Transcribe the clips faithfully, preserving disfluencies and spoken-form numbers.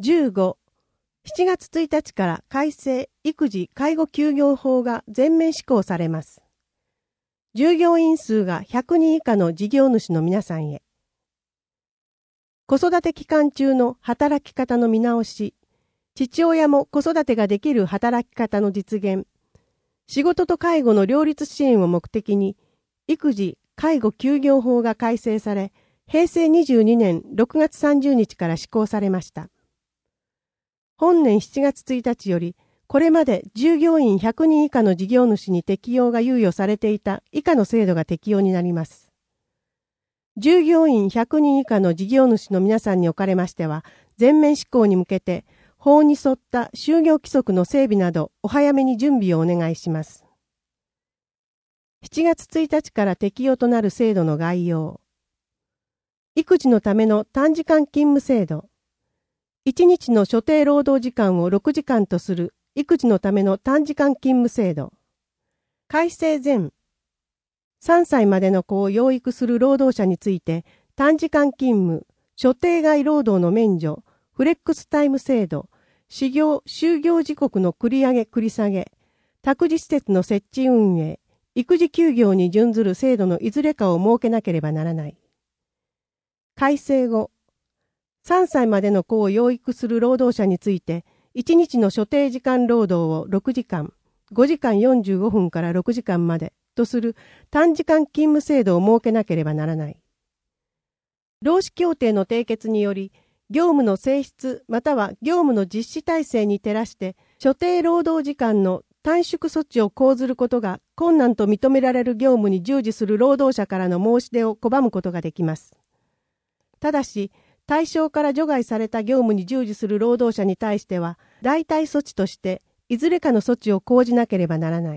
じゅうご、しちがつついたちから改正育児介護休業法が全面施行されます。従業員数がひゃくにん以下の事業主の皆さんへ。子育て期間中の働き方の見直し、父親も子育てができる働き方の実現、仕事と介護の両立支援を目的に、育児・介護休業法が改正され、へいせいにじゅうにねんろくがつさんじゅうにちから施行されました。本年しちがつついたちより、これまで従業員ひゃくにん以下の事業主に適用が猶予されていた以下の制度が適用になります。従業員ひゃくにん以下の事業主の皆さんにおかれましては、全面施行に向けて、法に沿った就業規則の整備などお早めに準備をお願いします。しちがつついたちから適用となる制度の概要。育児のための短時間勤務制度。いちにちの所定労働時間をろくじかんとする育児のための短時間勤務制度。改正前。さんさいまでの子を養育する労働者について短時間勤務、所定外労働の免除、フレックスタイム制度、始業・就業時刻の繰り上げ繰り下げ、託児施設の設置運営、育児休業に準ずる制度のいずれかを設けなければならない。改正後、さんさいまでの子を養育する労働者について、いちにちの所定時間労働をろくじかん、ごじかんよんじゅうごふんからろくじかんまでとする短時間勤務制度を設けなければならない。労使協定の締結により、業務の性質または業務の実施体制に照らして、所定労働時間の短縮措置を講ずることが困難と認められる業務に従事する労働者からの申し出を拒むことができます。ただし、対象から除外された業務に従事する労働者に対しては、代替措置として、いずれかの措置を講じなければならない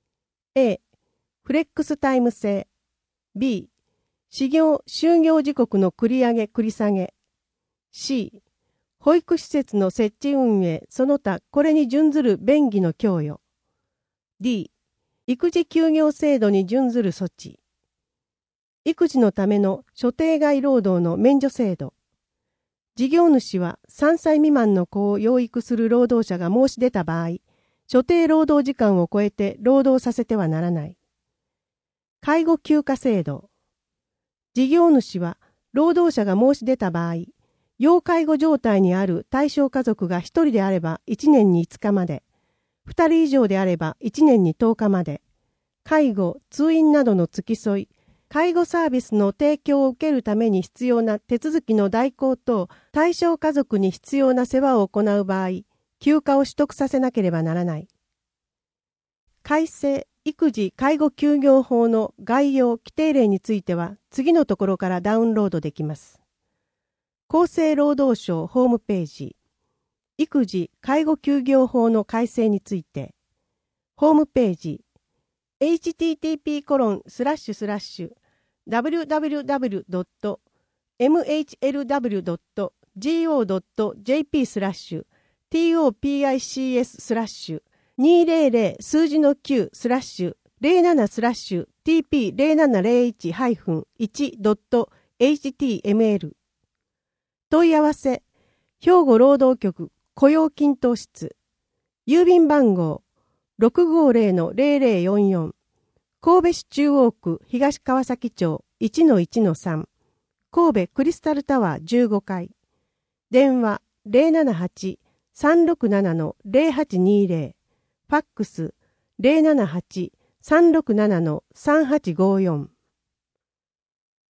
。A、フレックスタイム制。B、始業・就業時刻の繰り上げ繰り下げ。C、保育施設の設置運営、その他これに準ずる便宜の供与。D、育児休業制度に準ずる措置。育児のための所定外労働の免除制度。事業主はさんさい未満の子を養育する労働者が申し出た場合、所定労働時間を超えて労働させてはならない。介護休暇制度。事業主は労働者が申し出た場合、要介護状態にある対象家族がひとりであればいちねんにいつかまで、ふたり以上であればいちねんにとおかまで、介護・通院などの付き添い、介護サービスの提供を受けるために必要な手続きの代行等、対象家族に必要な世話を行う場合、休暇を取得させなければならない。改正育児・介護休業法の概要・規定例については、次のところからダウンロードできます。厚生労働省ホームページ、育児・介護休業法の改正について、ホームページ、エイチティーティーピーコロンスラッシュスラッシュダブリュダブリュダブリュドットエムエイチエルダブリュドットジーオードットジェーピースラッシュティーオーピーアイシーエススラッシュにひゃく数字のきゅうスラッシュゼロななスラッシュ ティーピーゼロななゼロいち ハイフンいちドットエイチティーエムエル 問い合わせ兵庫労働局雇用均等室郵便番号 ろくごゼロのゼロゼロよんよん 神戸市中央区東川崎町 いちのいちのさん 神戸クリスタルタワーじゅうごかい電話 ゼロななはち さんろくなな ゼロはちにゼロファックス ゼロななはち さんろくなな さんはちごよん